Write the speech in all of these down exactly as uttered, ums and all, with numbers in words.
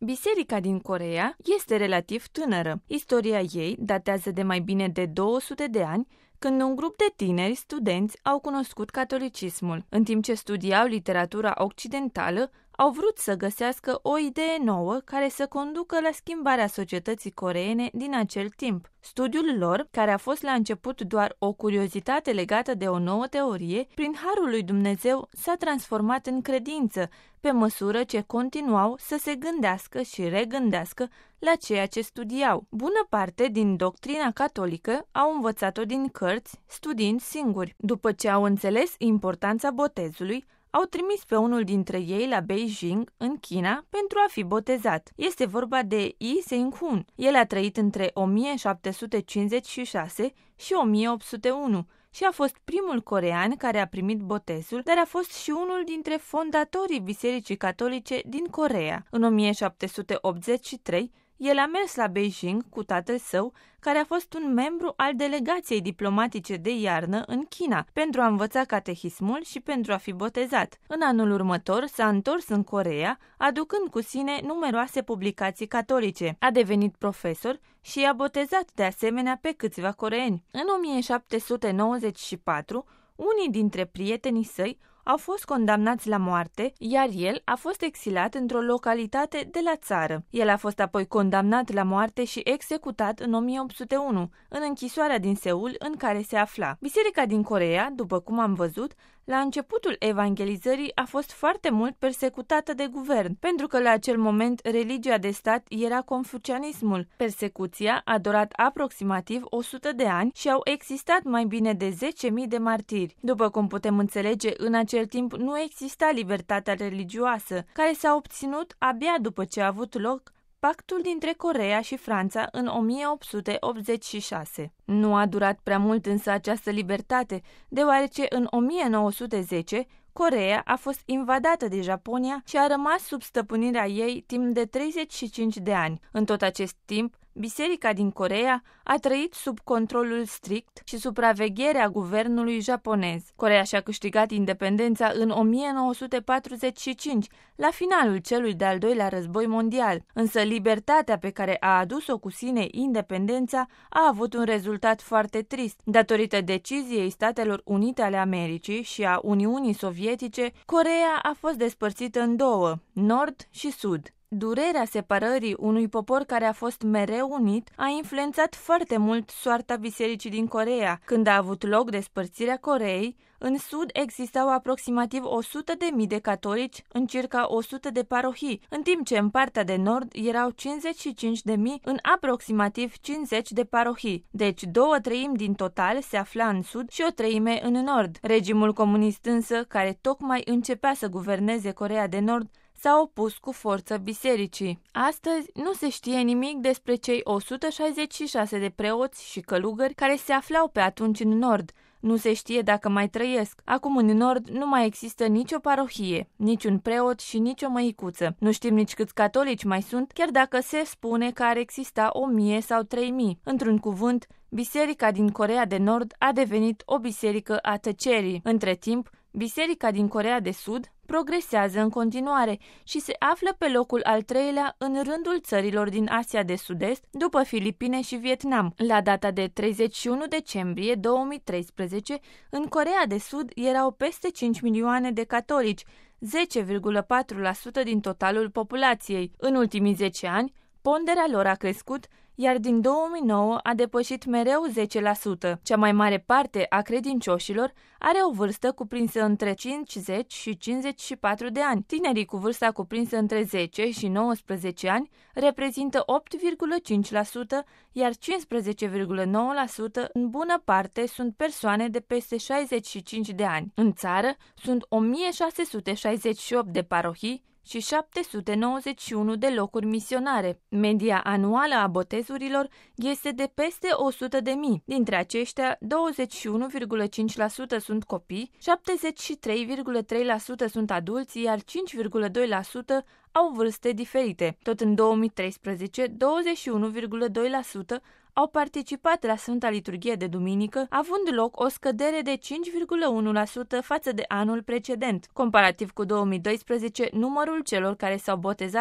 Biserica din Coreea este relativ tânără. Istoria ei datează de mai bine de două sute de ani, când un grup de tineri studenți au cunoscut catolicismul. În timp ce studiau literatura occidentală, au vrut să găsească o idee nouă care să conducă la schimbarea societății coreene din acel timp. Studiul lor, care a fost la început doar o curiozitate legată de o nouă teorie, prin harul lui Dumnezeu s-a transformat în credință, pe măsură ce continuau să se gândească și regândească la ceea ce studiau. Bună parte din doctrina catolică au învățat-o din cărți, studiind singuri. După ce au înțeles importanța botezului, au trimis pe unul dintre ei la Beijing, în China, pentru a fi botezat. Este vorba de Yi Seung-hun. El a trăit între o mie șapte sute cincizeci și șase și o mie opt sute unu și a fost primul corean care a primit botezul, dar a fost și unul dintre fondatorii Bisericii Catolice din Coreea. În o mie șapte sute optzeci și trei, el a mers la Beijing cu tatăl său, care a fost un membru al delegației diplomatice de iarnă în China, pentru a învăța catehismul și pentru a fi botezat. În anul următor s-a întors în Coreea, aducând cu sine numeroase publicații catolice. A devenit profesor și i-a botezat de asemenea pe câțiva coreeni. În o mie șapte sute nouăzeci și patru, unii dintre prietenii săi au fost condamnați la moarte, iar el a fost exilat într-o localitate de la țară. El a fost apoi condamnat la moarte și executat în o mie opt sute unu, în închisoarea din Seul în care se afla. Biserica din Coreea, după cum am văzut, la începutul evangelizării a fost foarte mult persecutată de guvern, pentru că la acel moment religia de stat era confucianismul. Persecuția a durat aproximativ o sută de ani și au existat mai bine de zece mii de martiri. După cum putem înțelege, în acel timp nu exista libertatea religioasă, care s-a obținut abia după ce a avut loc pactul dintre Coreea și Franța în o mie opt sute optzeci și șase. Nu a durat prea mult însă această libertate, deoarece în o mie nouă sute zece Coreea a fost invadată de Japonia și a rămas sub stăpânirea ei timp de treizeci și cinci de ani. În tot acest timp, Biserica din Coreea a trăit sub controlul strict și supravegherea guvernului japonez. Coreea și-a câștigat independența în o mie nouă sute patruzeci și cinci, la finalul celui de-al doilea război mondial, însă libertatea pe care a adus-o cu sine independența a avut un rezultat foarte trist. Datorită deciziei Statelor Unite ale Americii și a Uniunii Sovietice, Coreea a fost despărțită în două, nord și sud. Durerea separării unui popor care a fost mereu unit a influențat foarte mult soarta bisericii din Coreea. Când a avut loc despărțirea Coreei, în sud existau aproximativ o sută de mii de catolici în circa o sută de parohii, în timp ce în partea de nord erau cincizeci și cinci de mii în aproximativ cincizeci de parohii. Deci două treimi din total se afla în sud și o treime în nord. Regimul comunist însă, care tocmai începea să guverneze Coreea de Nord, s-a opus cu forță bisericii. Astăzi nu se știe nimic despre cei o sută șaizeci și șase de preoți și călugări care se aflau pe atunci în nord. Nu se știe dacă mai trăiesc. Acum în nord nu mai există nicio parohie, niciun preot și nicio măicuță. Nu știm nici câți catolici mai sunt, chiar dacă se spune că ar exista o mie sau trei mii. Într-un cuvânt, Biserica din Coreea de Nord a devenit o biserică a tăcerii. Între timp, Biserica din Coreea de Sud progresează în continuare și se află pe locul al treilea în rândul țărilor din Asia de Sud-Est, după Filipine și Vietnam. La data de treizeci și unu decembrie două mii treisprezece, în Coreea de Sud erau peste cinci milioane de catolici, zece virgulă patru la sută din totalul populației. În ultimii zece ani, ponderea lor a crescut, iar din două mii nouă a depășit mereu zece la sută. Cea mai mare parte a credincioșilor are o vârstă cuprinsă între cincizeci și cincizeci și patru de ani. Tinerii cu vârsta cuprinsă între zece și nouăsprezece ani reprezintă opt virgulă cinci la sută, iar cincisprezece virgulă nouă la sută în bună parte sunt persoane de peste șaizeci și cinci de ani. În țară sunt o mie șase sute șaizeci și opt de parohii și șapte sute nouăzeci și unu de locuri misionare. Media anuală a botezurilor este de peste o sută de mii. Dintre aceștia, douăzeci și unu virgulă cinci la sută sunt copii, șaptezeci și trei virgulă trei la sută sunt adulți, iar cinci virgulă doi la sută au vârste diferite. Tot în două mii treisprezece, douăzeci și unu virgulă doi la sută au participat la Sfânta Liturghie de Duminică, având loc o scădere de cinci virgulă unu la sută față de anul precedent. Comparativ cu două mii doisprezece, numărul celor care s-au botezat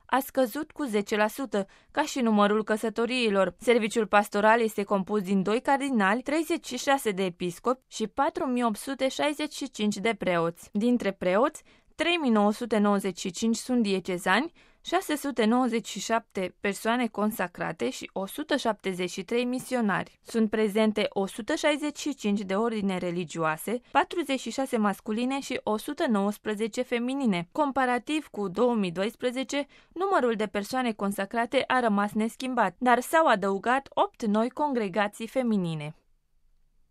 a scăzut cu zece la sută, ca și numărul căsătoriilor. Serviciul pastoral este compus din doi cardinali, treizeci și șase de episcopi și patru mii opt sute șaizeci și cinci de preoți. Dintre preoți, trei mii nouă sute nouăzeci și cinci sunt diecezani, șase sute nouăzeci și șapte persoane consacrate și o sută șaptezeci și trei misionari. Sunt prezente o sută șaizeci și cinci de ordine religioase, patruzeci și șase masculine și o sută nouăsprezece feminine. Comparativ cu două mii doisprezece, numărul de persoane consacrate a rămas neschimbat, dar s-au adăugat opt noi congregații feminine.